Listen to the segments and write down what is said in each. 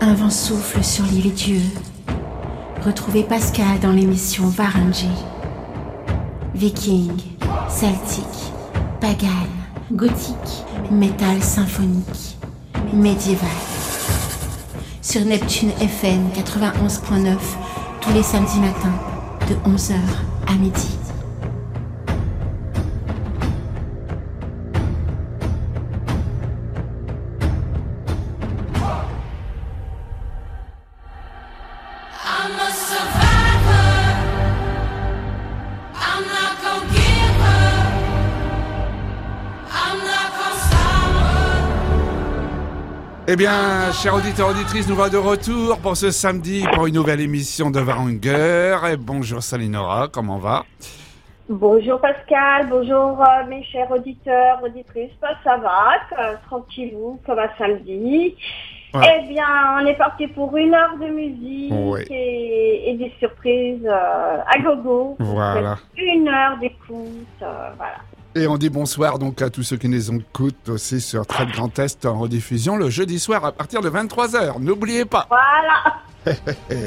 Un vent souffle sur l'île Dieu. Retrouvez Pascal dans l'émission Varangé. Viking, celtique, pagan, gothique, métal symphonique, médiéval. Sur Neptune FM 91.9, tous les samedis matins, de 11h à midi. Eh bien, chers auditeurs, auditrices, nous voilà de retour pour ce samedi pour une nouvelle émission de Varanger. Et bonjour Salinora, comment va? Bonjour Pascal, bonjour mes chers auditeurs, auditrices, ça va, tranquillou, comme un samedi. Ouais. Eh bien, on est parti pour 1 heure de musique et des surprises à gogo. Voilà. 1 heure d'écoute, voilà. Et on dit bonsoir donc à tous ceux qui nous écoutent aussi sur Très Grand Est en rediffusion le jeudi soir à partir de 23h. N'oubliez pas. Voilà.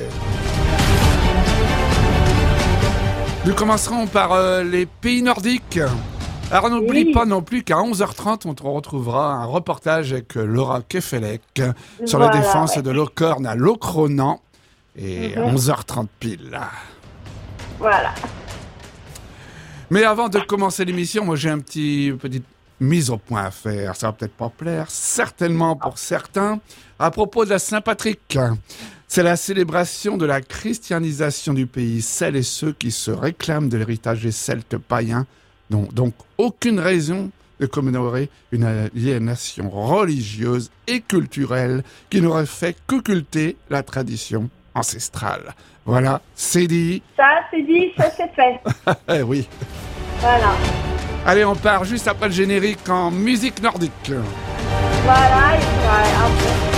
Nous commencerons par les pays nordiques. Alors n'oublie pas non plus qu'à 11h30, on te retrouvera un reportage avec Laura Kefelec sur la défense de Locorne à Locronan. Et à 11h30 pile. Voilà. Mais avant de commencer l'émission, moi j'ai petite mise au point à faire. Ça va peut-être pas plaire, certainement pour certains. À propos de la Saint-Patrick, c'est la célébration de la christianisation du pays. Celles et ceux qui se réclament de l'héritage des Celtes païens n'ont donc aucune raison de commémorer une aliénation religieuse et culturelle qui n'aurait fait qu'occulter la tradition ancestrale. Voilà, c'est dit. Ça, c'est dit, ça c'est fait. Eh oui. Voilà. Allez, on part juste après le générique en musique nordique. Voilà, et après.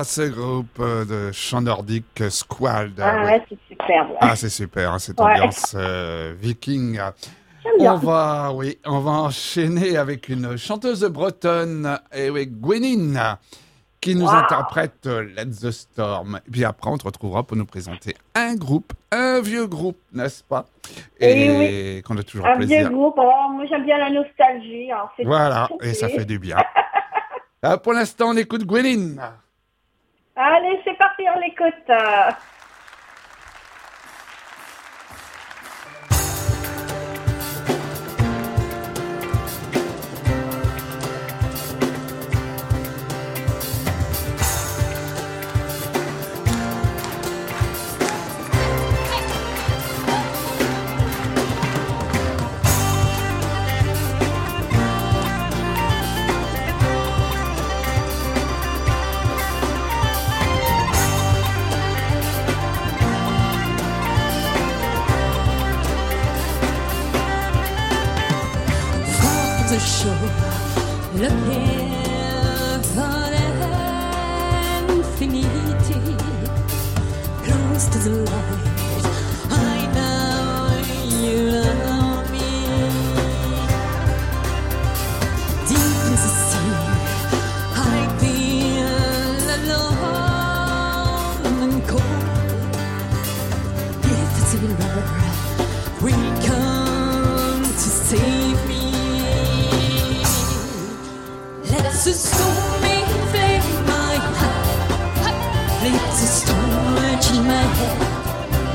ça, ce groupe de chant nordique Squald. Ah ouais, c'est superbe. Ah, c'est super, hein, cette ambiance viking. On va enchaîner avec une chanteuse bretonne, et oui, Gwenin, qui nous interprète Let the Storm. Et puis après, on te retrouvera pour nous présenter un groupe, un vieux groupe, n'est-ce pas? Et qu'on a toujours plaisir. Un vieux groupe, moi j'aime bien la nostalgie. Alors voilà, et ça fait du bien. Pour l'instant, on écoute Gwenin. Allez, c'est parti, on l'écoute. Le infinity, close to the light. I know you love me. Deep in the sea, I feel alone and cold. If it's a lover, we come to save me. Let's a stormy flame my heart. Let's a storm in my head.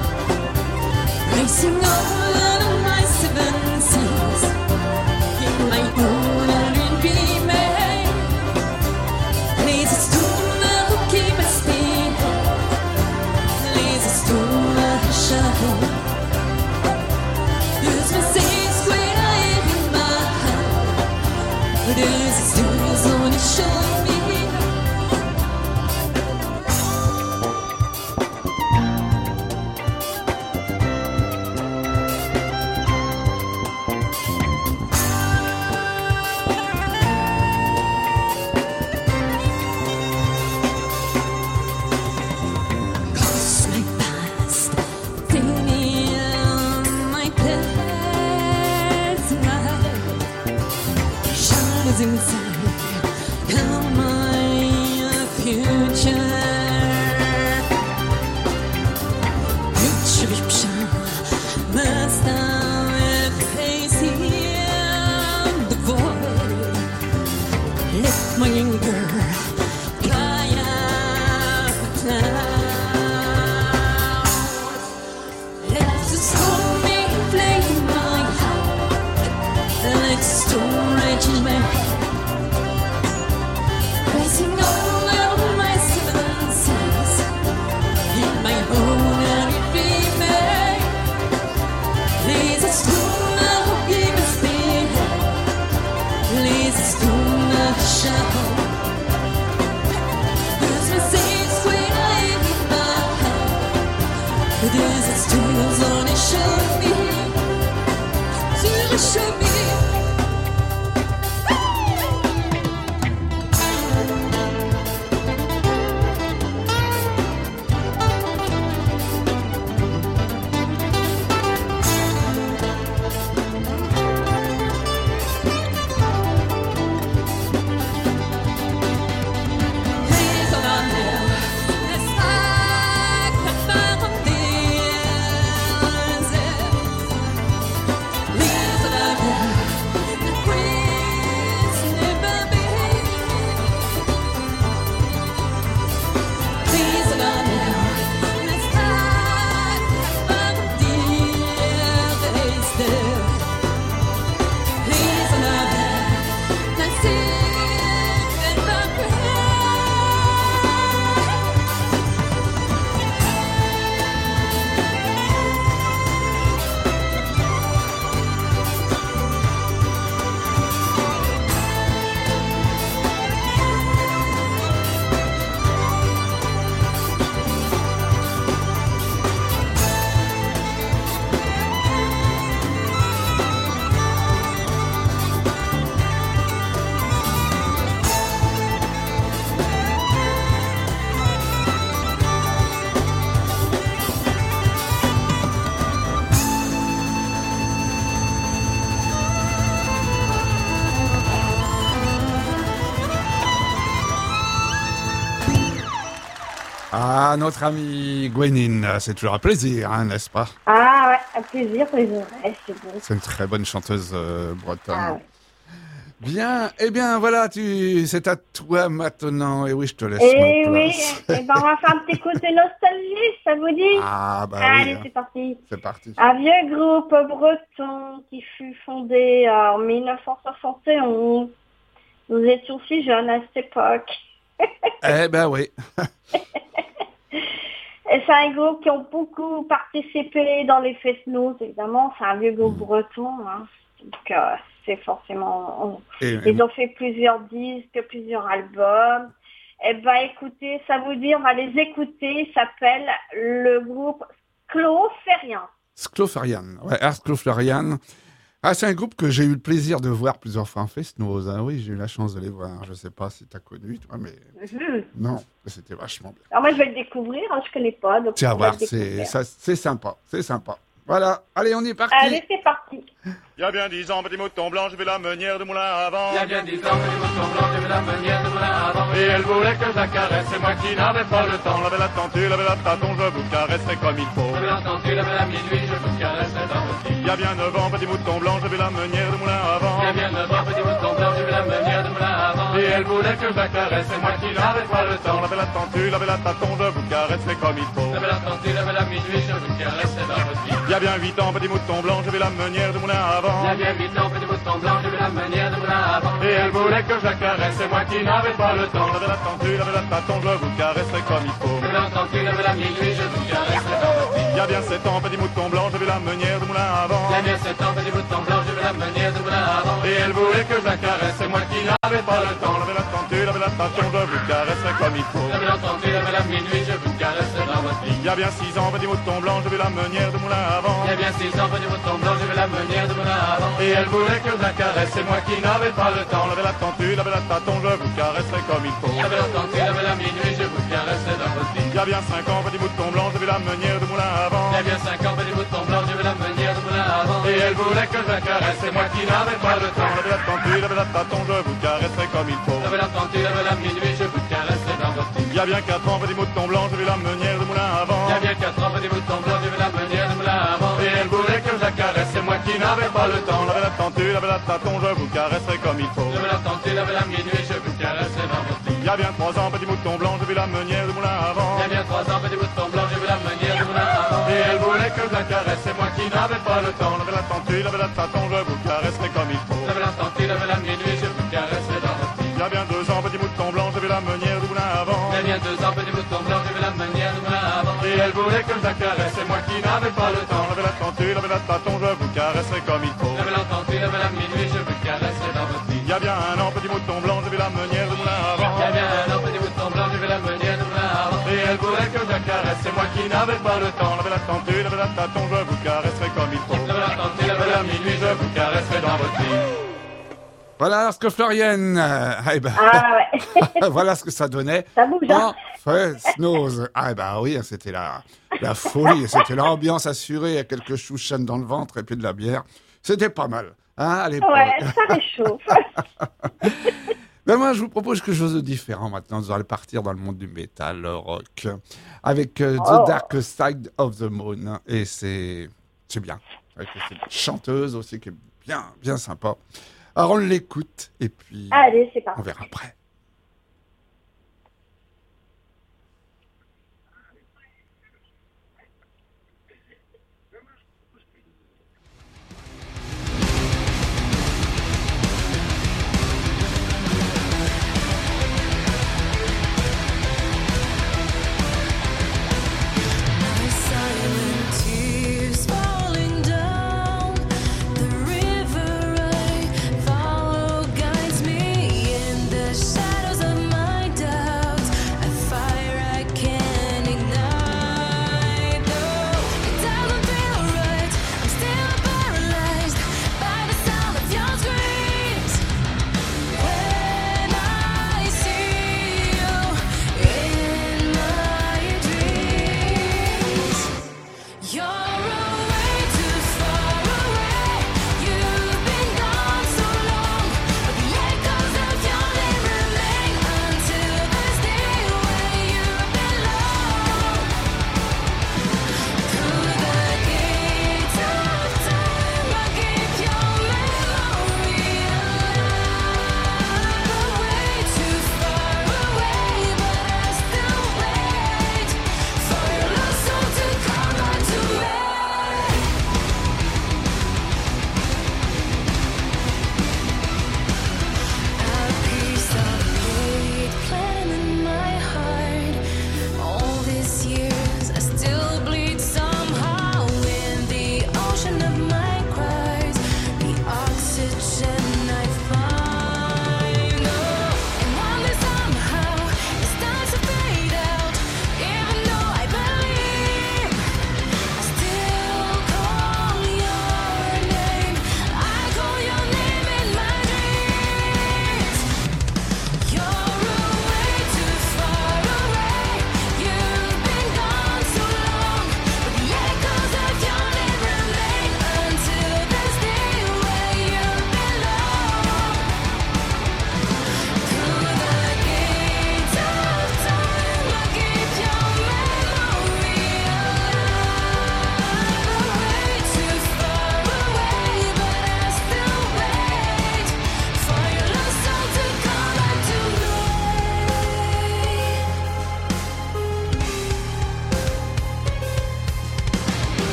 Ah, notre amie Gwenine, c'est toujours un plaisir, hein, n'est-ce pas? Ah ouais, un plaisir pour les oreilles, c'est bon. C'est une très bonne chanteuse bretonne. Ah ouais. Bien, eh bien voilà, c'est à toi maintenant. Et oui, je te laisse Et ma oui, place. on va faire un petit coup de nostalgie, ça vous dit? Ah bah Allez, oui, hein. c'est parti. C'est parti. Un vieux groupe breton qui fut fondé en 1971. Nous étions si jeunes à cette époque. Eh ben oui. Et c'est un groupe qui ont beaucoup participé dans les Fest-Noz, évidemment. C'est un vieux groupe breton. Hein. Donc, c'est forcément... Ils ont fait plusieurs disques, plusieurs albums. Eh ben, écoutez, ça vous dit, on va les écouter. Ça s'appelle le groupe Scloferian. Scloferian, ouais, Scloferian. Ah, c'est un groupe que j'ai eu le plaisir de voir plusieurs fois en Fest-Noz. Hein. Oui, j'ai eu la chance de les voir. Je sais pas si tu as connu, toi, mais non, c'était vachement bien. Alors moi, je vais le découvrir. Hein, je connais pas. Donc Tiens, voir, c'est sympa, c'est sympa. Voilà, allez, on est parti. Allez, c'est parti. Il y a bien 10 ans, petit mouton blanc, j'ai vu la meunière de moulin à vent. Il y a bien 10 ans, petit mouton blanc, j'ai vu la meunière de moulin à vent. Et elle voulait que je la caresse, c'est moi qui n'avais pas le temps. Lavez la tentule, lavez la tâton, je vous caresserai comme il faut. Lavez la tentule, lavez la minuit, je vous caresserai dans votre lit. Il y a bien 9 ans, petit mouton blanc, j'ai vu la meunière de moulin à vent. Il y a bien 9 ans, petit mouton blanc, j'ai vu la meunière de moulin à vent. Et elle voulait que je la caresse, c'est moi qui n'avais pas le temps. Lavez la tentule, lavez la tâton, je vous caresserai comme il faut. Lavez la tentule, lavez la minuit, je vous caresserai dans votre lit. Il y a bien 8 ans, petit mouton blanc, j'ai vu la meunière de moulin à vent. Il y a bien 8 ans, petit mouton blanc, j'ai vu la meunière de moulin à vent. Et elle voulait que je la caresse, c'est moi qui n'avais pas le temps. Lavez la tentule, lavez la tâton, je vous caresserai comme il faut. Lavez la tentule, lavez la minuit, je vous caresserai dans votre lit. Il y a bien 7 ans, petit mouton blanc, j'ai vu la meunière de moulin à vent. Il y a bien 7 ans, petit mouton blanc, j'ai vu la meunière de moulin à vent. Et elle voulait que je la caresse, c'est moi qui n'avais pas le temps. Lavez la tentule, lavez la tâton, je vous caresserai comme il faut. Lavez la tentule, lavez la minuit, je vous caresserai dans votre lit. Il y a bien 6 ans, petit mouton blanc, j'ai vu la meunière de moulin à vent. Il y a bien 6 ans, petit mouton blanc, j'ai vu la meunière de moulin à vent. Et elle voulait que je la caresse, c'est moi qui n'avais pas le temps. Lavez la tentule, lavez la tâton, je vous caresserai comme il faut. Lavez la tentule, lavez la minuit, je vous caresserai dans votre lit. Il y a bien 5 ans, petit mouton blanc, j'ai vu la meunière de moulin à vent. Il y a bien 5 ans, petit mouton blanc, j'ai vu la meunière de moulin à vent. Et elle voulait que je la caresse, c'est moi qui n'avais pas le temps. Lavez la tentule, lavez la tâton, je vous caresserai comme il faut. Lavez la tentule, lavez la minuit, je vous caresserai dans votre lit. Il y a bien 4 ans, petit mouton blanc, j'ai vu la meunière de moulin à vent. Il y a bien 4 ans, petit mouton blanc, j'ai vu la meunière de moulin à vent. Et elle voulait que je la caresse, c'est moi qui n'avais pas le temps. Lavez la tentule, lavez la tâton, je vous caresserai comme il faut. Lavez la tentule, lavez la minuit, je vous caresserai dans votre lit. Il y a bien 3 ans, petit mouton blanc, j'ai vu la meunière de moulin à vent. Il y a bien 3 ans, petit mouton blanc, j'ai vu la meunière de moulin à vent. Et elle voulait que je la caresse, c'est moi qui n'avais pas le temps. Lavez la tentule, lavez la tâton, je vous caresserai comme il faut. Lavez la tentule, lavez la minuit, je vous caresserai dans votre lit. Il y a bien 2 ans, petit mouton blanc, j'ai vu la meunière de moulin à vent. Il y a bien 2 ans, petit mouton blanc, j'ai vu la meunière de moulin à vent. Et elle voulait que je la caresse, c'est moi qui n'avais pas le temps. Lavez la tentule, lavez la tâton, je vous caresserai comme il faut. Lavez la tentule, lavez la minuit, je vous caresserai dans votre lit. Il y a bien 1 an, petit mouton blanc, j'ai vu la meunière de moulin à vent. Il y a bien 1 an, petit mouton blanc, j'ai vu la meunière de moulin à vent. Et elle voulait que je la caresse, c'est moi qui n'avais pas le temps. Lavez la tentule, lavez la tâton, je vous caresserai comme il faut. Lavez la tentule, lavez la minuit, je vous caresserai dans votre lit. Voilà ce que Florian, eh ben, Ah ouais. voilà ce que ça donnait. Ça bouge, hein. En Fest-Noz. Ah bah oui, c'était la folie, c'était l'ambiance assurée, il y a quelques chouchans dans le ventre et puis de la bière. C'était pas mal, hein, à l'époque. Ouais, ça réchauffe. Ben moi, je vous propose quelque chose de différent maintenant. Nous allons partir dans le monde du métal, le rock, avec The Dark Side of the Moon. Et c'est bien. Avec cette chanteuse aussi qui est bien sympa. Alors, on l'écoute et puis Allez, c'est parti. on verra après. Silent tears falling down the river I follow guides me in the shadows.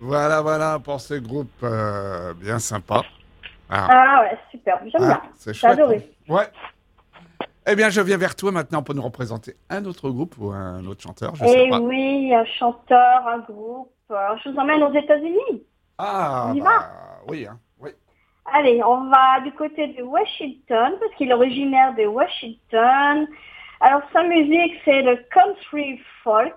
Voilà pour ce groupe bien sympa. Ah ouais, super, j'aime bien. C'est J'ai chouette. adoré. Ouais. Eh bien, je viens vers toi maintenant pour nous représenter un autre groupe ou un autre chanteur, je Et sais pas. oui, un chanteur, un groupe. Je vous emmène aux États-Unis. Ah, On y oui, oui. Allez, on va du côté de Washington, parce qu'il est originaire de Washington. Alors, sa musique, c'est le country folk.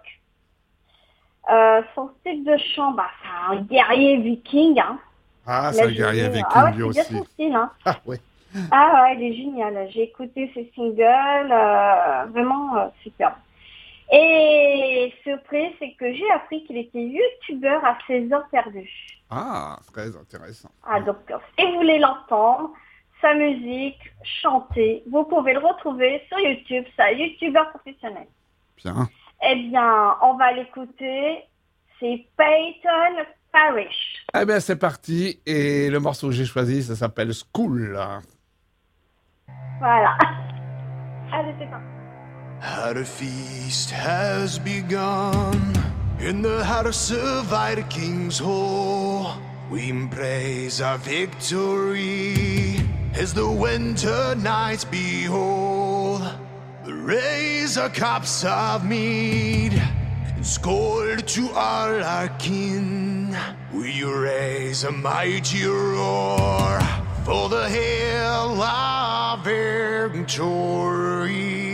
Son style de chant, c'est un guerrier viking. Hein. Ah, c'est un guerrier viking Ah ouais, lui c'est bien aussi. son style. Hein. Ah, oui. Ah ouais, il est génial. J'ai écouté ses singles, vraiment superbe. Et surprise, c'est que j'ai appris qu'il était youtubeur à ses heures perdues. Ah, très intéressant. Ah, donc, si vous voulez l'entendre, sa musique, chanter, vous pouvez le retrouver sur YouTube, c'est un youtubeur professionnel. Bien. Eh bien, on va l'écouter, c'est Peyton Parrish. Eh bien, c'est parti. Et le morceau que j'ai choisi, ça s'appelle School. Voilà. Allez, c'est parti. How the feast has begun in the house of our King's Hall. We praise our victory as the winter nights behold. We raise our cups of mead and scold to all our kin. We raise a mighty roar for the hail of victory.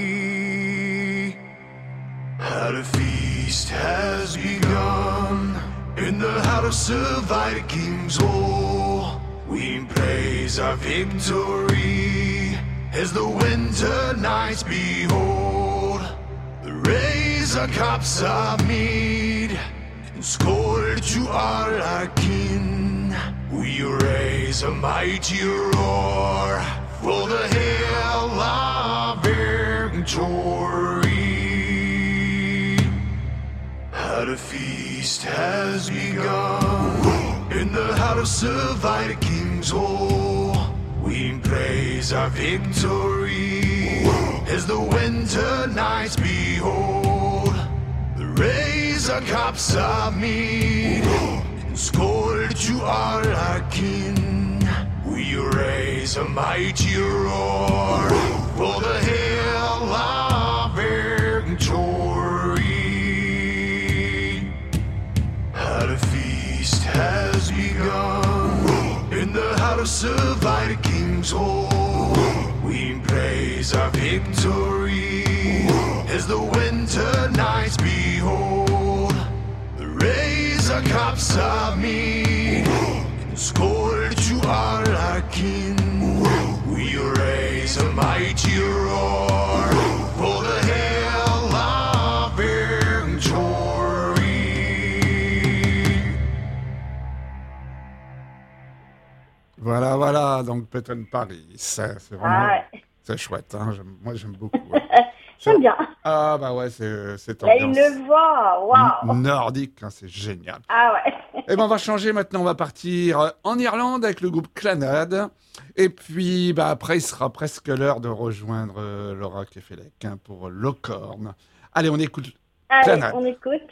How the feast has begun in the house of our King's Hall. We praise our victory as the winter nights behold. We raise our cups of mead and scold to all our kin. We raise a mighty roar for the hail of victory. How the feast has begun in the house of our King's Hall. We praise our victory as the winter nights behold. We raise our cups of mead and scold to all our kin. We raise a mighty roar for the hail of victory. How the feast has begun in the house of our King's Hall. We praise our victory as the winter nights behold. We raise our cups of mead and scold to all our kin. We raise a mighty roar for the hail of victory. Voilà, donc Peyton Parrish. C'est vraiment... Ah ouais. C'est chouette, hein. Moi j'aime beaucoup. Ouais. J'aime bien. Ah bah ouais, c'est Il a ambiance une voix, waouh. nordique, hein, c'est génial. Ah ouais. Et ben on va changer maintenant, on va partir en Irlande avec le groupe Clannad. Et puis après il sera presque l'heure de rejoindre Laura Kefelec pour Locorn. Allez, on écoute Allez, Clannad. on écoute.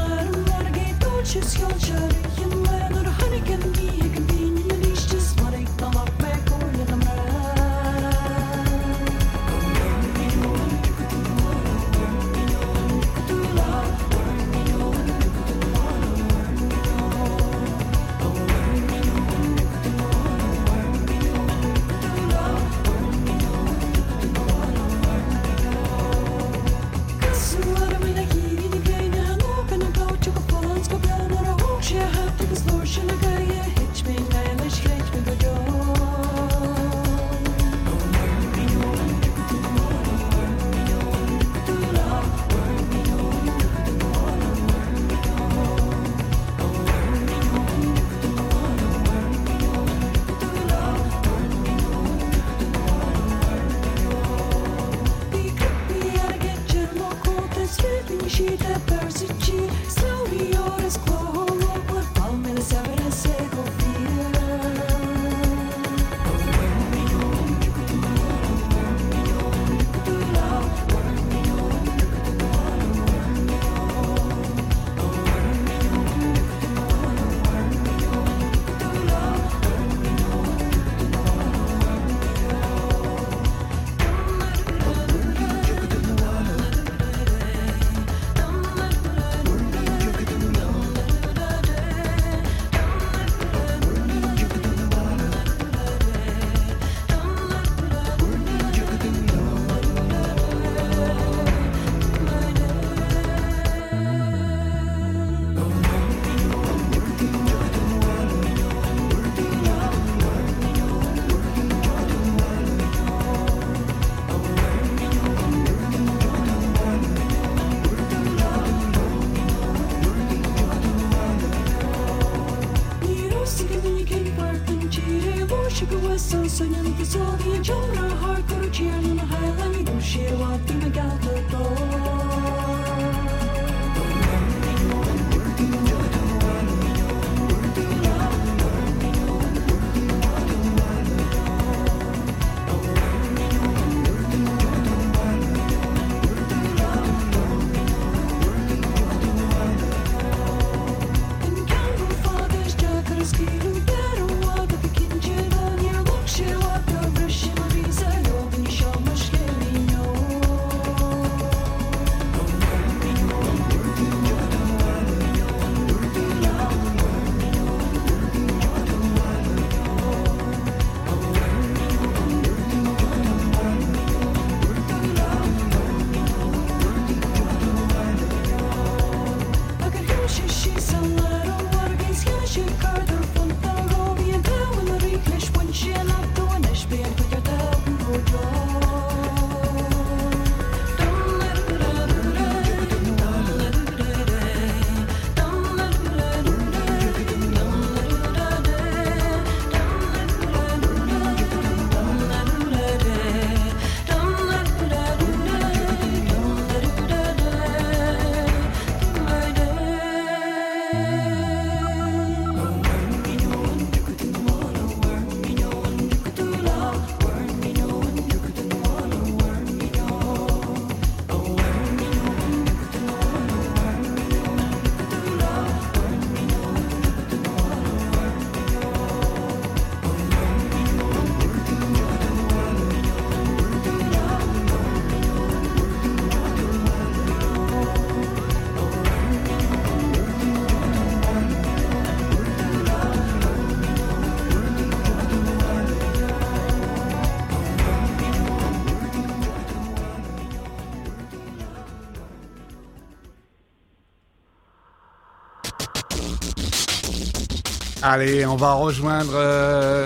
Yıllardır hani kendi yakın dinle işte svaray Allez, on va rejoindre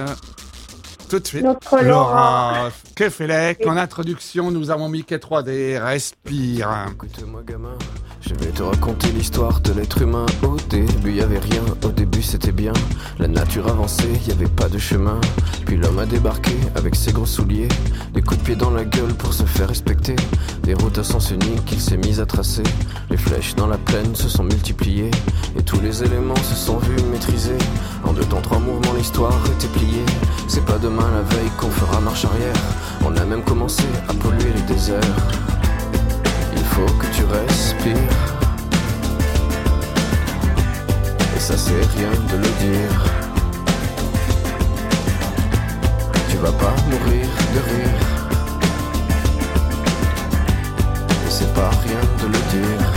tout de suite Notre Laura Kefelec. En introduction, nous avons Mickey 3D. Respire. Écoute-moi gamin, je vais te raconter l'histoire de l'être humain. Au début y avait rien, au début c'était bien. La nature avançait, y avait pas de chemin. Puis l'homme a débarqué avec ses gros souliers, des coups de pied dans la gueule pour se faire respecter. Des routes à sens unique qu'il s'est mis à tracer. Les flèches dans la plaine se sont multipliées, et tous les éléments se sont vus maîtrisés. En 2 temps 3 mouvements l'histoire était pliée. C'est pas demain la veille qu'on fera marche arrière. On a même commencé à polluer les déserts. Il faut que tu respires, et ça c'est rien de le dire. Tu vas pas mourir de rire, et c'est pas rien de le dire.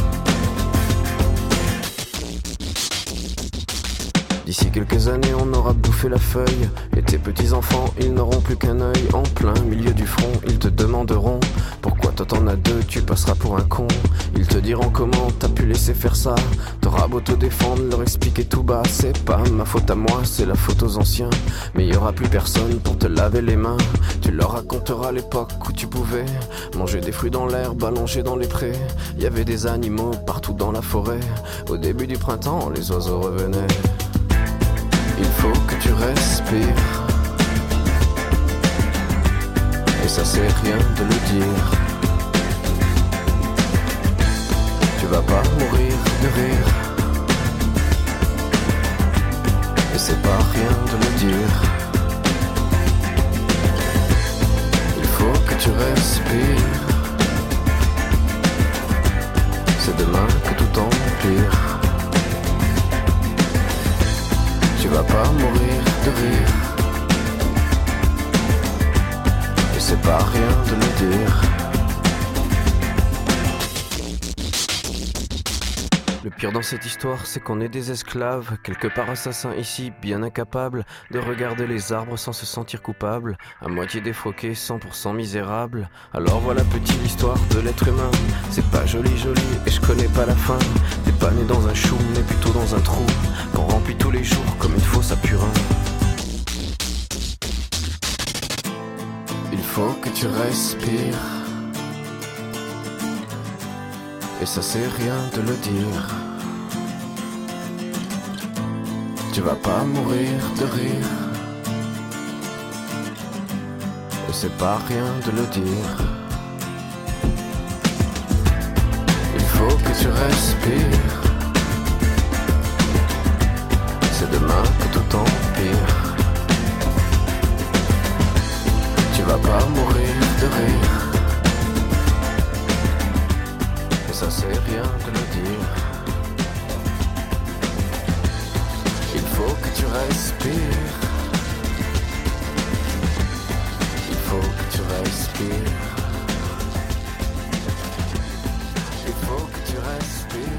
D'ici quelques années on aura bouffé la feuille, et tes petits enfants ils n'auront plus qu'un œil. En plein milieu du front ils te demanderont pourquoi toi t'en as 2, tu passeras pour un con. Ils te diront comment t'as pu laisser faire ça. T'auras beau te défendre, leur expliquer tout bas. C'est pas ma faute à moi, c'est la faute aux anciens. Mais y aura plus personne pour te laver les mains. Tu leur raconteras l'époque où tu pouvais manger des fruits dans l'herbe, allongés dans les prés. Y avait des animaux partout dans la forêt. Au début du printemps, les oiseaux revenaient. Il faut que tu respires, et ça c'est rien de le dire. Tu Tu vas pas mourir de rire. Et c'est pas rien de le dire. Il faut que tu respires. C'est demain que tout empire. Tu vas pas mourir de rire. Et c'est pas rien de le dire. Le pire dans cette histoire, c'est qu'on est des esclaves, quelque part assassins ici, bien incapables de regarder les arbres sans se sentir coupables, à moitié défroqués, 100% misérables. Alors voilà petite l'histoire de l'être humain. C'est pas joli et je connais pas la fin. T'es pas né dans un chou, mais plutôt dans un trou qu'on remplit tous les jours comme une fosse à purin. Il faut que tu respires. Et ça c'est rien de le dire. Tu vas pas mourir de rire. Et c'est pas rien de le dire. Il faut que tu respires. C'est demain que tout empire. Tu vas pas mourir de rire. Ça c'est rien de le dire. Il faut que tu respires. Il faut que tu respires. Il faut que tu respires.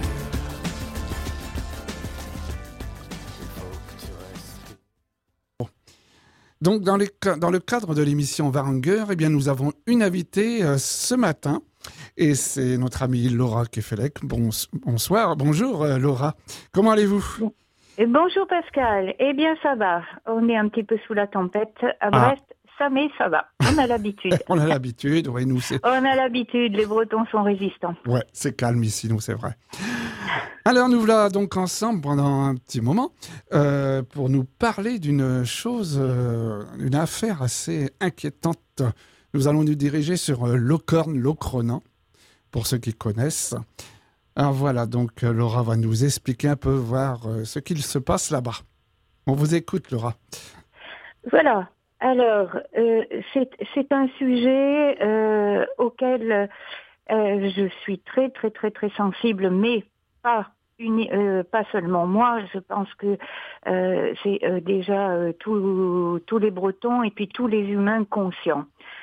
Il faut que tu respires. Donc, dans le cadre de l'émission Varanger, eh bien, nous avons une invitée ce matin. Et c'est notre amie Laura Kefelec. Bonsoir, bonjour Laura. Comment allez-vous ? Bonjour Pascal. Eh bien ça va. On est un petit peu sous la tempête à Brest, mais ça va. On a l'habitude. On a l'habitude, oui, nous c'est... On a l'habitude, les Bretons sont résistants. Ouais, c'est calme ici, nous, c'est vrai. Alors nous voilà donc ensemble pendant un petit moment pour nous parler d'une chose, une affaire assez inquiétante. Nous allons nous diriger sur Locorne, Locronan, pour ceux qui connaissent. Alors voilà, donc Laura va nous expliquer un peu, voir ce qu'il se passe là-bas. On vous écoute, Laura. Voilà. Alors, c'est un sujet auquel je suis très, très, très, très sensible, mais pas seulement moi. Je pense que c'est déjà tous les Bretons et puis tous les humains conscients.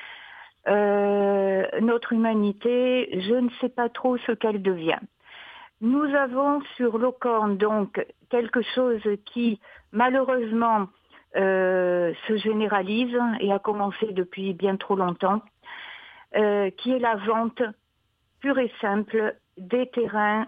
Notre humanité, je ne sais pas trop ce qu'elle devient. Nous avons sur Locorne donc quelque chose qui malheureusement se généralise et a commencé depuis bien trop longtemps, qui est la vente pure et simple des terrains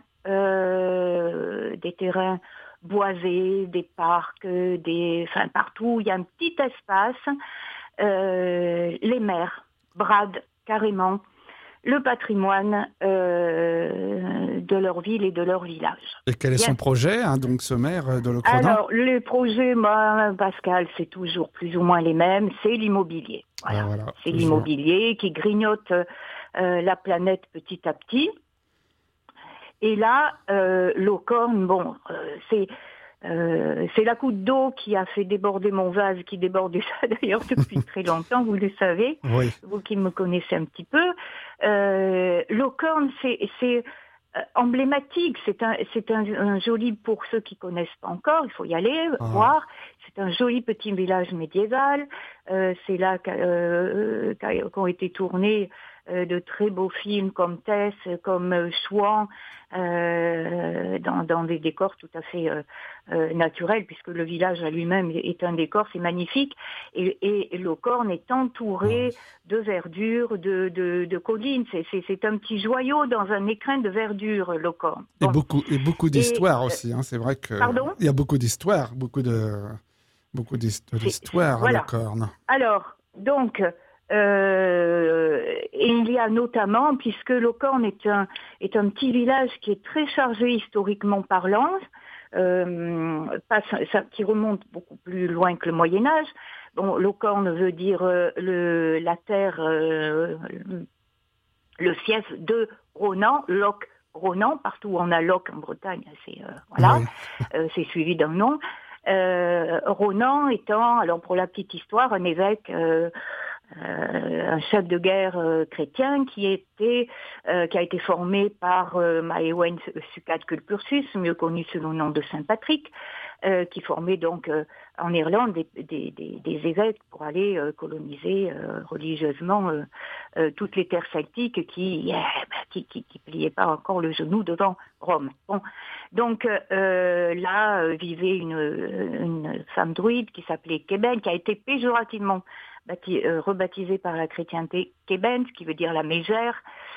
boisés, des parcs, partout où il y a un petit espace, les maires bradent carrément le patrimoine de leur ville et de leur village. Et quel est son projet, donc ce maire de Locronan ? Alors, les projets, Pascal, c'est toujours plus ou moins les mêmes, c'est l'immobilier. Voilà. C'est toujours l'immobilier qui grignote la planète petit à petit. Et là, Locorne, c'est la goutte d'eau qui a fait déborder mon vase, qui déborde ça d'ailleurs depuis très longtemps, vous le savez, oui. Vous qui me connaissez un petit peu. Locorne, c'est emblématique, c'est un joli, pour ceux qui connaissent pas encore, il faut y aller, voir. C'est un joli petit village médiéval. C'est là qu'ont été tournés de très beaux films comme Tess, comme Chouan, dans des décors tout à fait naturels, puisque le village à lui-même est un décor, c'est magnifique. Et Locorne est entouré de verdure, de collines. C'est un petit joyau dans un écrin de verdure, Locorne. Bon. Et beaucoup d'histoires aussi. C'est vrai que il y a beaucoup d'histoires, beaucoup d'histoires à Locorne. Alors, donc... et il y a notamment, puisque Locorne est un petit village qui est très chargé historiquement parlant, qui remonte beaucoup plus loin que le Moyen-Âge. Bon, Locorne veut dire la terre, le fief de Ronan, Loc Ronan, partout où on a Loc en Bretagne, c'est suivi d'un nom. Ronan étant, alors pour la petite histoire, un évêque, un chef de guerre chrétien qui a été formé par Maëwen Succat Culpursus, mieux connu sous le nom de Saint Patrick, qui formait donc en Irlande des évêques pour aller coloniser religieusement toutes les terres celtiques qui pliaient pas encore le genou devant Rome. Bon. Donc là vivait une femme druide qui s'appelait Keben, qui a été péjorativement rebaptisée par la chrétienté Keben, ce qui veut dire la mégère.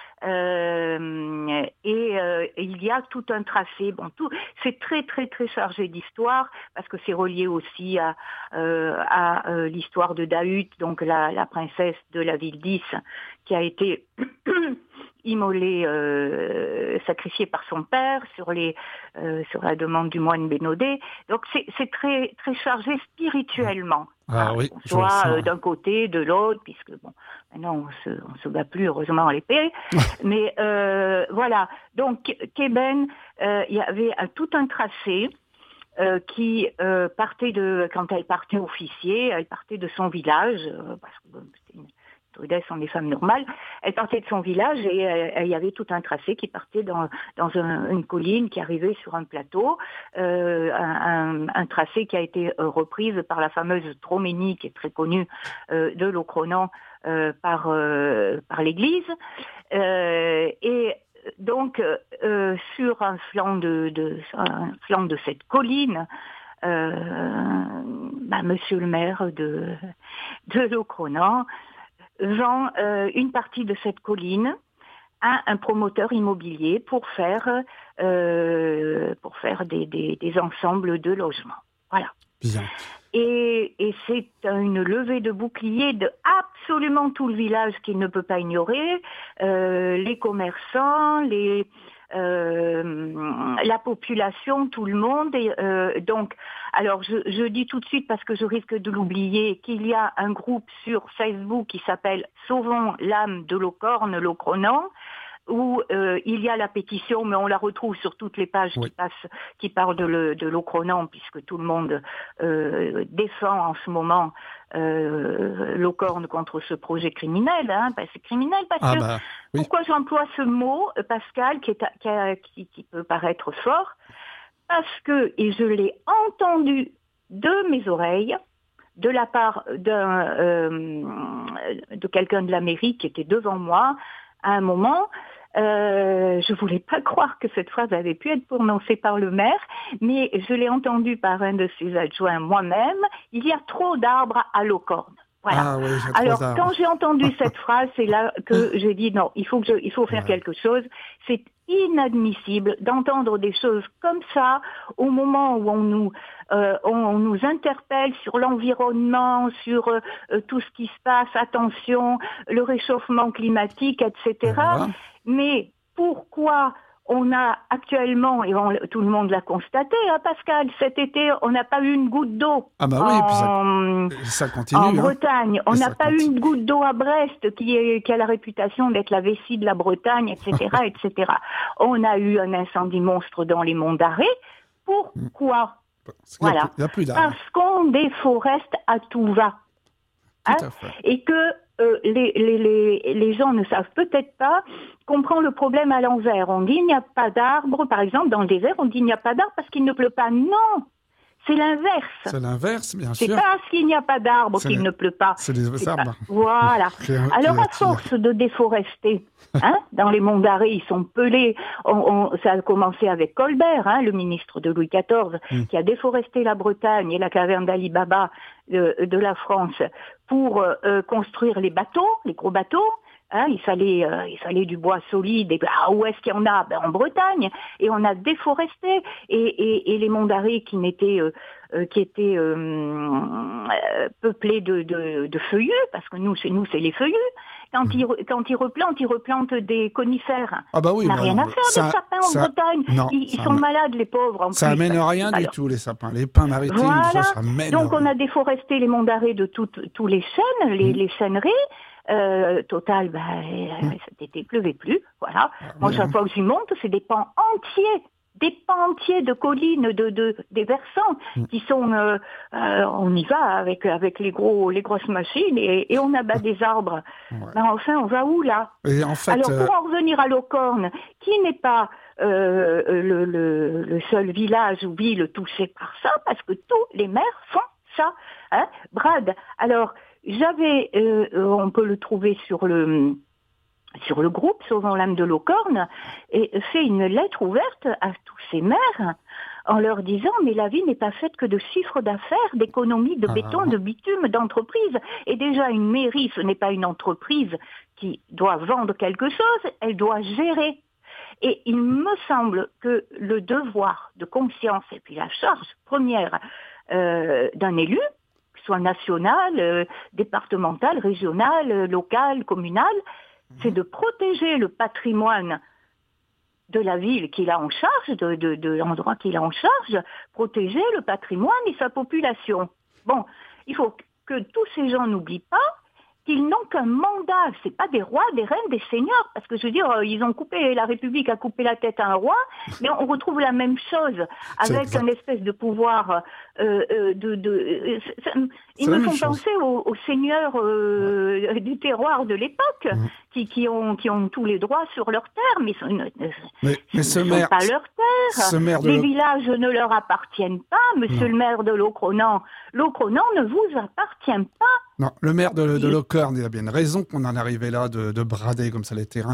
Il y a tout un tracé. Bon, c'est très très très chargé d'histoire parce que c'est relié aussi à l'histoire de Daüt, donc la princesse de la ville d'Is, qui a été immolée, sacrifiée par son père sur la demande du moine Bénodet. Donc c'est très très chargé spirituellement. Ah oui, soit d'un côté, de l'autre, puisque bon, maintenant on se bat plus heureusement à l'épée. Mais voilà. Donc Keben, il y avait tout un tracé qui partait quand elle partait officier, elle partait de son village, parce que c'était une druidesse, sont des femmes normales. Elle partait de son village et il y avait tout un tracé qui partait dans une colline qui arrivait sur un plateau, un tracé qui a été reprise par la fameuse Droménie qui est très connue de Locronan par l'Église. et donc sur un flanc de cette colline, Monsieur le maire de Locronan vend une partie de cette colline à un promoteur immobilier pour faire des ensembles de logements. Voilà. Bien. Et c'est une levée de bouclier de absolument tout le village qu'il ne peut pas ignorer, les commerçants, la population, tout le monde. Et, donc, alors je dis tout de suite parce que je risque de l'oublier qu'il y a un groupe sur Facebook qui s'appelle Sauvons l'âme de Locronan, où il y a la pétition, mais on la retrouve sur toutes les pages qui parlent de Locronan, puisque tout le monde défend en ce moment Locorne contre ce projet criminel. Hein. C'est criminel parce que... Oui. Pourquoi j'emploie ce mot, Pascal, qui peut paraître fort? Parce que, et je l'ai entendu de mes oreilles, de la part de quelqu'un de la mairie qui était devant moi, à un moment, je voulais pas croire que cette phrase avait pu être prononcée par le maire, mais je l'ai entendue par un de ses adjoints moi-même. Il y a trop d'arbres à Locorne. Voilà. Ah oui, alors, quand j'ai entendu cette phrase, c'est là que j'ai dit non, il faut faire quelque chose. C'est inadmissible d'entendre des choses comme ça au moment où on nous interpelle sur l'environnement, sur tout ce qui se passe, attention, le réchauffement climatique, etc. Voilà. Mais pourquoi on a actuellement, et tout le monde l'a constaté, hein, Pascal, cet été, on n'a pas eu une goutte d'eau puis ça continue, en Bretagne. On n'a pas eu une goutte d'eau à Brest, qui a la réputation d'être la vessie de la Bretagne, etc., etc. On a eu un incendie monstre dans les monts d'Arrée. Pourquoi ? Voilà. Il y a plus d'arbres. Parce qu'on déforeste à tout va. Hein, et que les gens ne savent peut-être pas qu'on prend le problème à l'envers. On dit il n'y a pas d'arbres, par exemple dans le désert, on dit il n'y a pas d'arbres parce qu'il ne pleut pas. Non, c'est l'inverse. C'est l'inverse, bien sûr. C'est parce qu'il n'y a pas d'arbres qu'il ne pleut pas. C'est des arbres. Voilà. Alors à force de déforester, dans les monts d'Arrée, ils sont pelés. Ça a commencé avec Colbert, le ministre de Louis XIV, qui a déforesté la Bretagne et la caverne d'Ali Baba de la France pour construire les bateaux, les gros bateaux. Il fallait du bois solide. Et où est-ce qu'il y en a ? En Bretagne. Et on a déforesté. Et les monts d'Arrée qui étaient peuplés de feuillus, parce que nous c'est les feuillus. Quand ils replantent des conifères. Ah bah oui, on n'a rien à faire des sapins en Bretagne. Non, ils sont malades, les pauvres. En ça plus. amène rien du tout, les sapins. Les pins maritimes, voilà. ça amène Donc on a déforesté les monts d'Arrée de tous les chênes, les chêneries. Total, cet été, il pleuvait plus, voilà. Moi, chaque fois que j'y monte, c'est des pans entiers de collines, des versants qui sont, on y va avec les grosses machines et on abat des arbres. Ben, enfin, on va où là? Et en fait, alors pour en revenir à Locorne, qui n'est pas le seul village ou ville touché par ça, parce que tous les maires font ça. Hein? Brad, alors j'avais, on peut le trouver sur le groupe Sauvons l'âme de Locorne, et fait une lettre ouverte à tous ces maires en leur disant mais la vie n'est pas faite que de chiffres d'affaires, d'économies, de béton, de bitume, d'entreprise. Et déjà une mairie, ce n'est pas une entreprise qui doit vendre quelque chose, elle doit gérer. Et il me semble que le devoir de conscience et puis la charge première d'un élu, que ce soit national, départemental, régional, local, communal, c'est de protéger le patrimoine de la ville qu'il a en charge, de l'endroit qu'il a en charge, protéger le patrimoine et sa population. Bon, il faut que tous ces gens n'oublient pas qu'ils n'ont qu'un mandat, c'est pas des rois, des reines, des seigneurs, parce que je veux dire, la République a coupé la tête à un roi, mais on retrouve la même chose avec un espèce de pouvoir ils me font penser aux seigneurs du terroir de l'époque, qui ont tous les droits sur leurs terres, mais ce ne sont pas leurs terres. Les villages ne leur appartiennent pas. Monsieur le maire de Locronan ne vous appartient pas. Non, le maire de Locorne, il a bien raison qu'on en arrivait là de brader comme ça les terrains.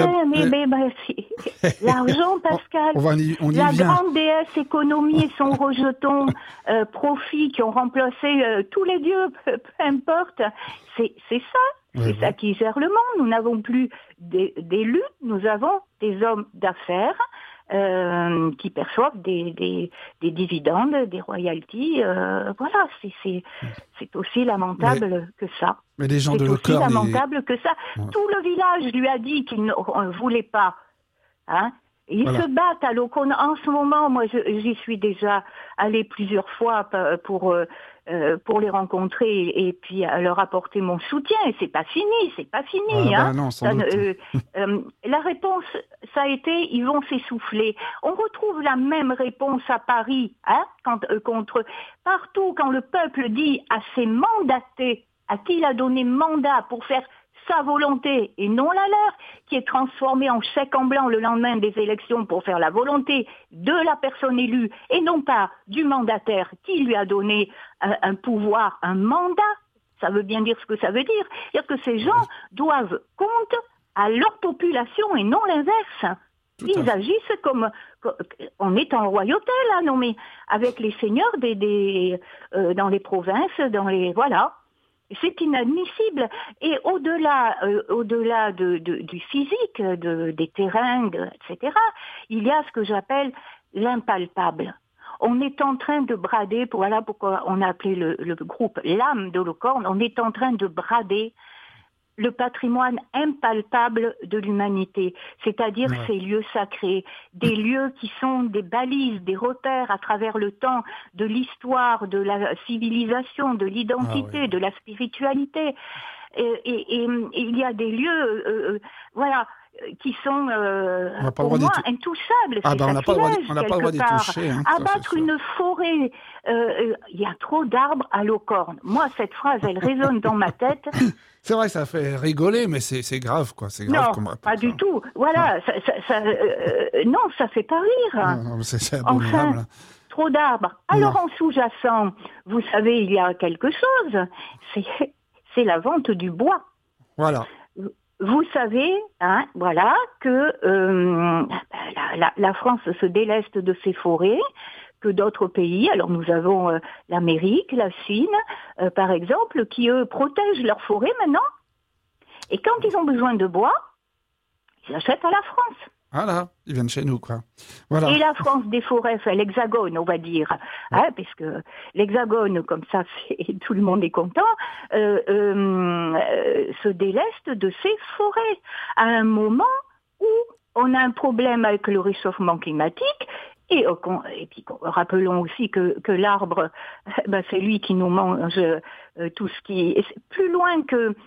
L'argent, Pascal, on y la vient. grande déesse économie et son rejeton profit qui ont remplacé tous les dieux, peu importe, c'est ça. C'est ça qui gère le monde. Nous n'avons plus d'élus, nous avons des hommes d'affaires qui perçoivent des dividendes, des royalties. Voilà, c'est aussi lamentable que ça. Mais les gens de Locorne, c'est aussi lamentable que ça. Tout le village lui a dit qu'il ne voulait pas. Hein? Ils se battent à Locorne. En ce moment, moi, j'y suis déjà allée plusieurs fois pour les rencontrer et puis leur apporter mon soutien. Et c'est pas fini. Non, sans doute. La réponse, ça a été, ils vont s'essouffler. On retrouve la même réponse à Paris, hein, partout quand le peuple dit à ses mandatés, à qui il a donné mandat pour faire sa volonté et non la leur, qui est transformée en chèque en blanc le lendemain des élections pour faire la volonté de la personne élue et non pas du mandataire qui lui a donné un pouvoir, un mandat. Ça veut bien dire ce que ça veut dire. C'est-à-dire que ces gens doivent compte à leur population et non l'inverse. Ils agissent comme on est en royauté là, non mais avec les seigneurs dans les provinces, voilà. C'est inadmissible. Et au-delà du physique, des terrains, etc., il y a ce que j'appelle l'impalpable. On est en train de brader, voilà pourquoi on a appelé le groupe l'âme de Locorne, on est en train de brader le patrimoine impalpable de l'humanité, c'est-à-dire ces lieux sacrés, des lieux qui sont des balises, des repères à travers le temps de l'histoire, de la civilisation, de l'identité, de la spiritualité. Et il y a des lieux, qui sont pour moi intouchables. On n'a pas le droit d'y toucher. Hein, abattre une forêt, il y a trop d'arbres à Locorne. Moi, cette phrase, elle résonne dans ma tête. C'est vrai, ça fait rigoler, mais c'est grave, quoi. C'est grave non, pas du tout. Voilà, non, ça fait pas rire. Non, c'est abominable. Enfin, trop d'arbres. Alors, en sous-jacent, vous savez, il y a quelque chose. C'est la vente du bois. Voilà. Vous savez, hein, voilà, que la France se déleste de ses forêts, que d'autres pays, alors nous avons l'Amérique, la Chine, par exemple, qui eux protègent leurs forêts maintenant. Et quand ils ont besoin de bois, ils achètent à la France. Voilà, ils viennent chez nous, quoi. Voilà. Et la France des forêts, enfin l'Hexagone, on va dire, hein, parce que l'Hexagone, comme ça, tout le monde est content, se déleste de ses forêts à un moment où on a un problème avec le réchauffement climatique. Et puis rappelons aussi que l'arbre, c'est lui qui nous mange tout ce qui est plus loin que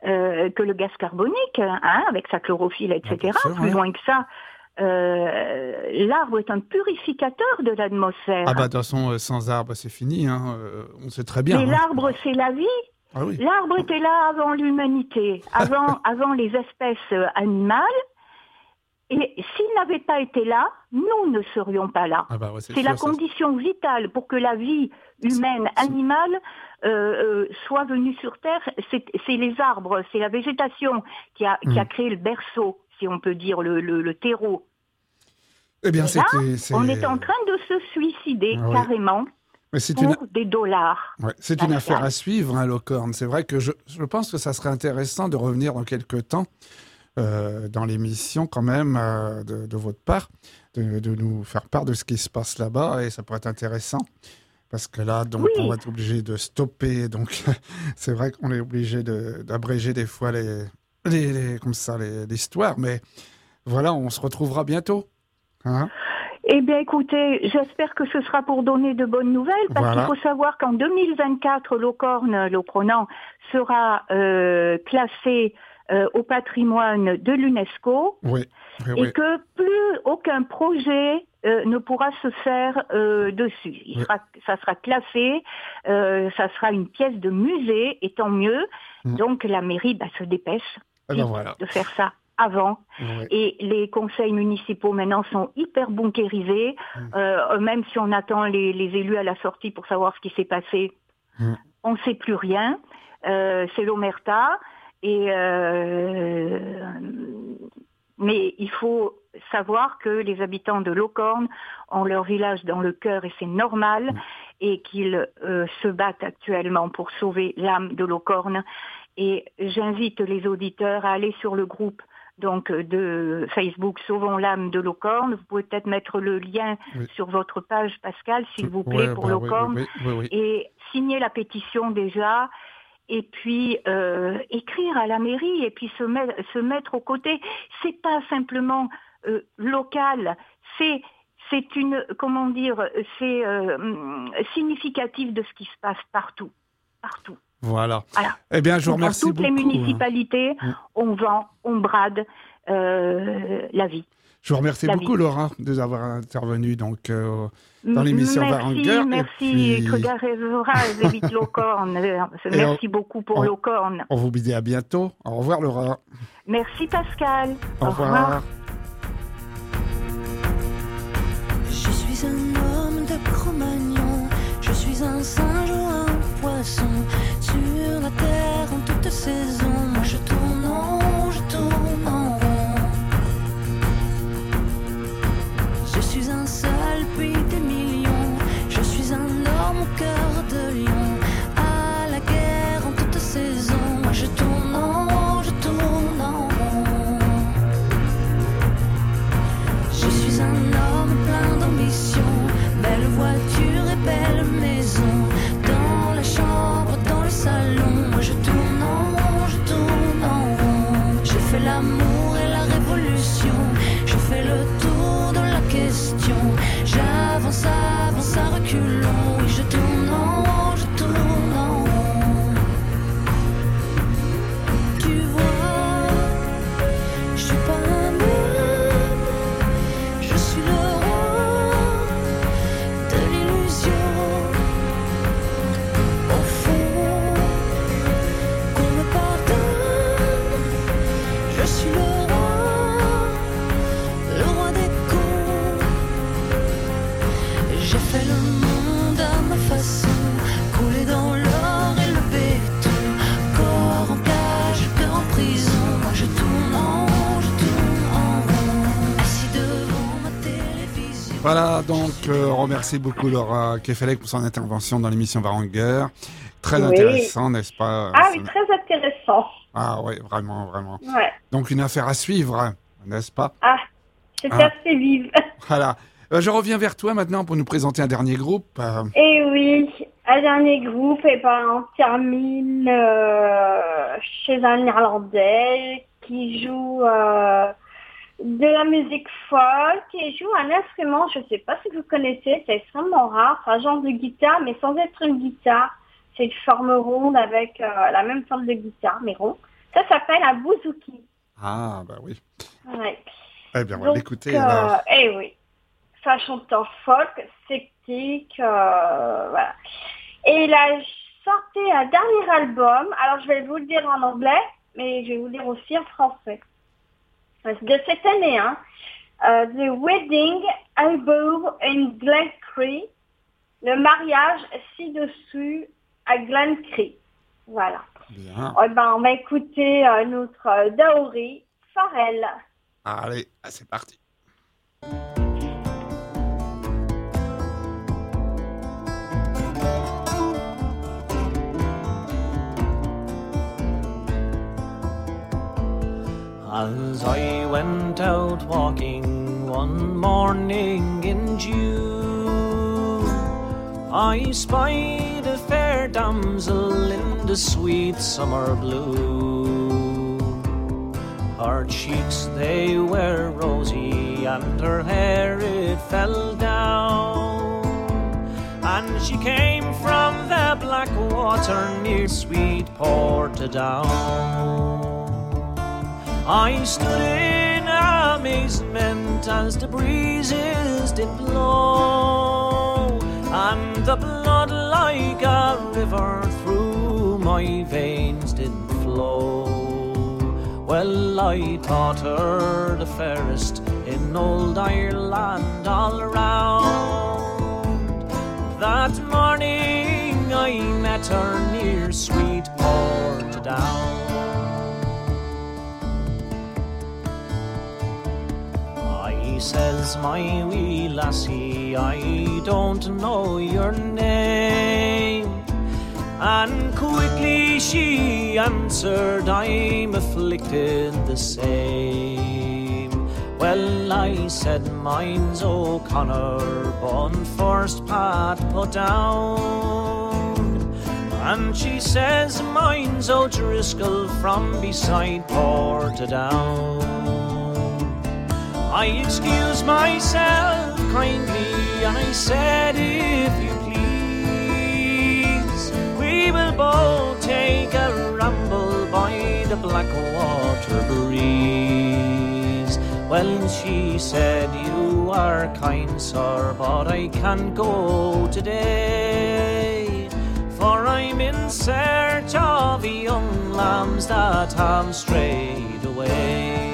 que le gaz carbonique, avec sa chlorophylle, etc. Plus loin que ça, l'arbre est un purificateur de l'atmosphère. Ah bah de toute façon, sans arbre, c'est fini, on sait très bien. Mais l'arbre, c'est la vie. Ah oui. L'arbre était là avant l'humanité, avant les espèces animales. Et s'il n'avait pas été là, nous ne serions pas là. Ah bah ouais, c'est la condition vitale pour que la vie humaine, animale, soit venue sur Terre. C'est les arbres, c'est la végétation qui a créé le berceau, si on peut dire, le terreau. Eh bien, on est en train de se suicider carrément pour des dollars. Ouais, c'est une affaire à suivre, Locorne. C'est vrai que je pense que ça serait intéressant de revenir dans quelques temps dans l'émission quand même de votre part, de nous faire part de ce qui se passe là-bas, et ça pourrait être intéressant. Parce que là, donc, on va être obligé de stopper. Donc, c'est vrai qu'on est obligé d'abréger des fois l'histoire. Mais voilà, on se retrouvera bientôt. Eh bien, écoutez, j'espère que ce sera pour donner de bonnes nouvelles, parce qu'il faut savoir qu'en 2024, l'Ocronan sera classé au patrimoine de l'UNESCO, et que plus aucun projet ne pourra se faire dessus. Ça sera classé, ça sera une pièce de musée, et tant mieux. Donc la mairie se dépêche de faire ça avant. Et les conseils municipaux maintenant sont hyper bunkérisés. Même si on attend les élus à la sortie pour savoir ce qui s'est passé, on ne sait plus rien. C'est l'omerta. Mais il faut savoir que les habitants de Locorne ont leur village dans le cœur, et c'est normal, et qu'ils se battent actuellement pour sauver l'âme de Locorne. Et j'invite les auditeurs à aller sur le groupe de Facebook Sauvons l'âme de Locorne. Vous pouvez peut-être mettre le lien sur votre page, Pascal, s'il vous plaît, pour Locorne, et signer la pétition déjà. Et puis écrire à la mairie, et puis se mettre aux côtés. C'est pas simplement local, c'est significatif de ce qui se passe partout. Voilà. Eh bien, je vous remercie beaucoup. Dans toutes les municipalités, on vend, on brade la vie. Je vous remercie beaucoup, Laura, d'avoir intervenu dans l'émission Varanger. Merci, Vite Locorne. Merci beaucoup pour Locorne. On vous dit à bientôt. Au revoir, Laura. Merci, Pascal. Au revoir. Je suis un homme de Cro-Magnon, je suis un singe ou un poisson, sur la terre en toute saison. Moi je tourne en rond. Je suis un seul puis des millions, je suis un homme au cœur de lion, à la guerre en toute saison. Moi je tourne en rond. Je suis un homme plein d'ambition, belle voiture et belle maison, dans la chambre, dans le salon. Moi je tourne en rond. Je fais l'amour et la révolution, je fais le tour de la question. J'avance à reculons, oui je tourne en rond. Tu vois, je suis pas un homme, je suis le roi de l'illusion. Au fond, qu'on me pardonne, je suis le roi des cons. J'ai fait le monde à ma façon, coulé dans l'or et le béton, corps en cage, cœur en prison. Moi je tourne en rond, assis devant ma télévision. Voilà, donc on remercie beaucoup Laura Kefelec pour son intervention dans l'émission Varanger. Très intéressant, n'est-ce pas? Ah oui, très intéressant. Ah oui, vraiment. Ouais. Donc une affaire à suivre, n'est-ce pas? Ah, c'était assez vive. Voilà. Je reviens vers toi maintenant pour nous présenter un dernier groupe. Eh oui, un dernier groupe, on termine chez un Néerlandais qui joue de la musique folk et joue un instrument, je ne sais pas si vous connaissez, c'est extrêmement rare, c'est un genre de guitare, mais sans être une guitare. C'est une forme ronde avec la même forme de guitare, mais rond. Ça s'appelle un bouzouki. Ah, bah oui. Ouais. Eh bien, on va l'écouter alors. Eh oui. Ça chante en folk, sceptique, voilà. Et il a sorti un dernier album. Alors, je vais vous le dire en anglais, mais je vais vous le dire aussi en français. De cette année, hein. The Wedding Above in Glen Cree. Le mariage ci-dessus à Glen Cree. Voilà. Bien. Eh ben, on va écouter notre Daori, Pharrell. Allez, c'est parti. As I went out walking one morning in June, I spied a fair damsel in the sweet summer bloom. Her cheeks they were rosy and her hair it fell down, and she came from the black water near sweet Portadown. I stood in amazement as the breezes did blow, and the blood like a river through my veins did flow. Well, I thought her the fairest in old Ireland all around. That morning I met her near sweet Portadown. He says, my wee lassie, I don't know your name. And quickly she answered, I'm afflicted the same. Well, I said, mine's O'Connor, born first Pat put down. And she says, mine's O'Driscoll from beside Portadown. I excused myself kindly and I said, if you please, we will both take a ramble by the Blackwater breeze. Well, she said, you are kind, sir, but I can't go today, for I'm in search of the young lambs that have strayed away.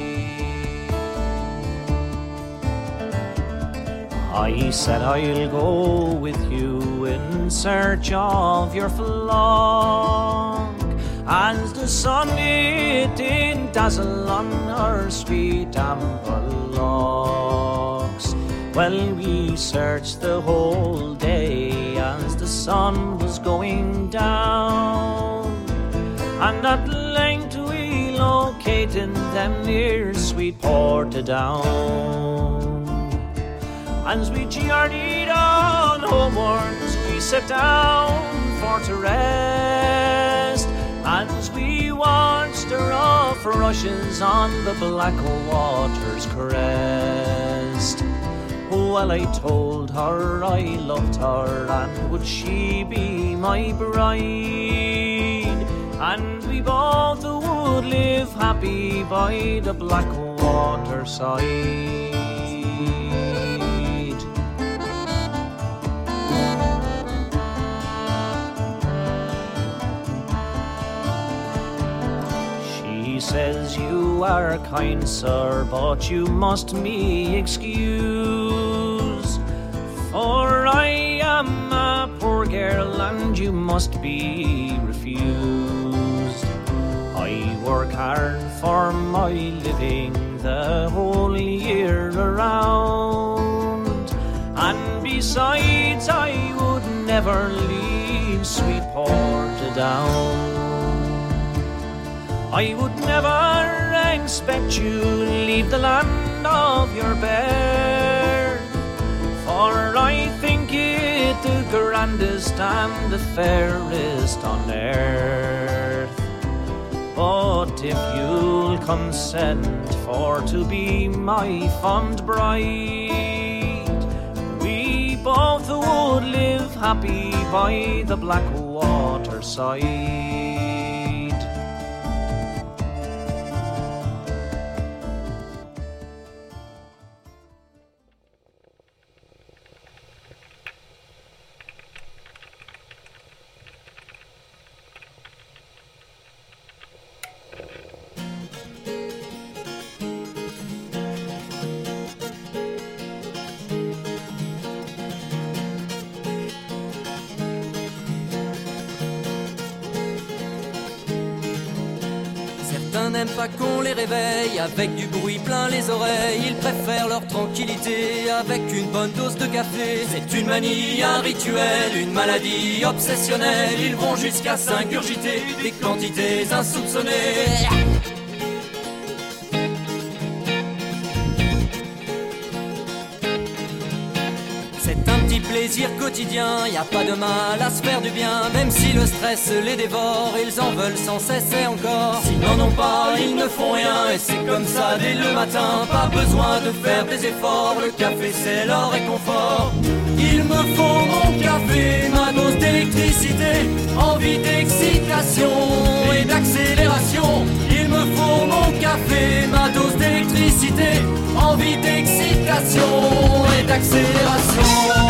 I said, I'll go with you in search of your flock, as the sun it did dazzle on her sweet amber locks. Well, we searched the whole day as the sun was going down, and at length we located them near sweet Portadown. As we journeyed on homewards, we sat down for to rest, as we watched the rough rushes on the Blackwater's crest. Well, I told her I loved her, and would she be my bride, and we both would live happy by the Blackwater side. Says, you are kind, sir, but you must me excuse, for I am a poor girl and you must be refused. I work hard for my living the whole year around, and besides I would never leave sweet Portadown. I would never expect you to leave the land of your birth, for I think it the grandest and the fairest on earth. But if you'll consent for to be my fond bride, we both would live happy by the Blackwater side. certains n'aiment pas qu'on les réveille avec du bruit plein les oreilles. Ils préfèrent leur tranquillité avec une bonne dose de café. C'est une manie, un rituel, une maladie obsessionnelle. Ils vont jusqu'à s'ingurgiter des quantités insoupçonnées. C'est un petit plaisir quotidien, y a pas de mal à se faire du bien. Même si le stress les dévore, ils en veulent sans cesse et encore. S'ils n'en ont pas, ils ne font rien, et c'est comme ça dès le matin. Pas besoin de faire des efforts, le café c'est leur réconfort. Il me faut mon café, ma dose d'électricité, envie d'excitation et d'accélération. Il me faut mon café, ma dose d'électricité, envie d'excitation et d'accélération.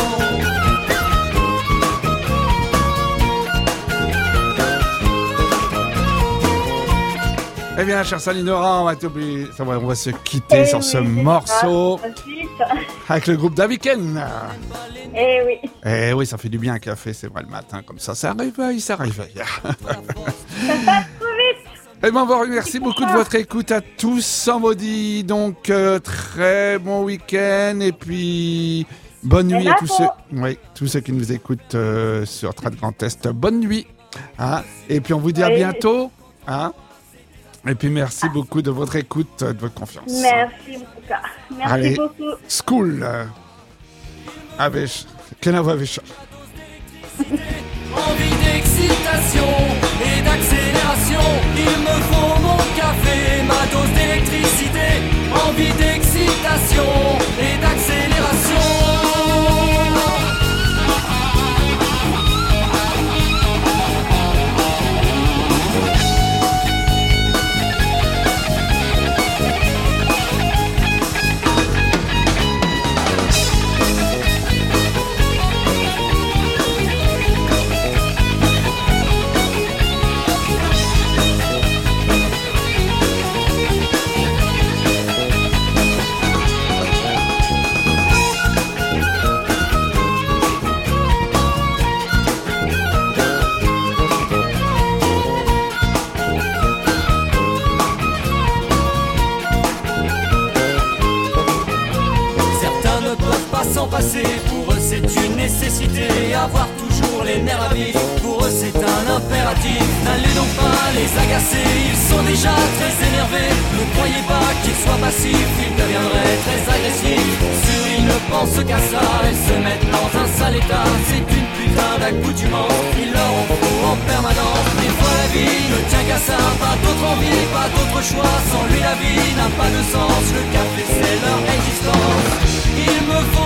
Eh bien, cher Salinora, on va se quitter sur ce morceau avec le groupe Daviken. Eh oui. Eh oui, ça fait du bien un café, c'est vrai, le matin, comme ça réveille, ça réveille. Ça passe trop vite. Eh bien, on vous remercie beaucoup de votre écoute à tous, sans maudit. Donc, très bon week-end, et puis bonne nuit à tous ceux qui nous écoutent sur Trad Grand Est. Bonne nuit. Hein, et puis, on vous dit à bientôt. Hein. Et puis, merci beaucoup de votre écoute, de votre confiance. Merci beaucoup. Merci beaucoup. School. Kenavavisha. Envie d'excitation et d'accélération. Il me faut mon café, ma dose d'électricité. Envie d'excitation et d'accélération. Pour eux c'est une nécessité, avoir toujours les nerfs à vif. Pour eux c'est un impératif. N'allez donc pas les agacer, ils sont déjà très énervés. Ne croyez pas qu'ils soient passifs, ils deviendraient très agressifs. Sur ils ne pensent qu'à ça, ils se mettent dans un sale état. C'est une putain d'accoutumance, ils leur en faut en permanence. Des fois la vie ne tient qu'à ça, pas d'autre envie, pas d'autre choix. Sans lui la vie n'a pas de sens, le café c'est leur existence. Il me faut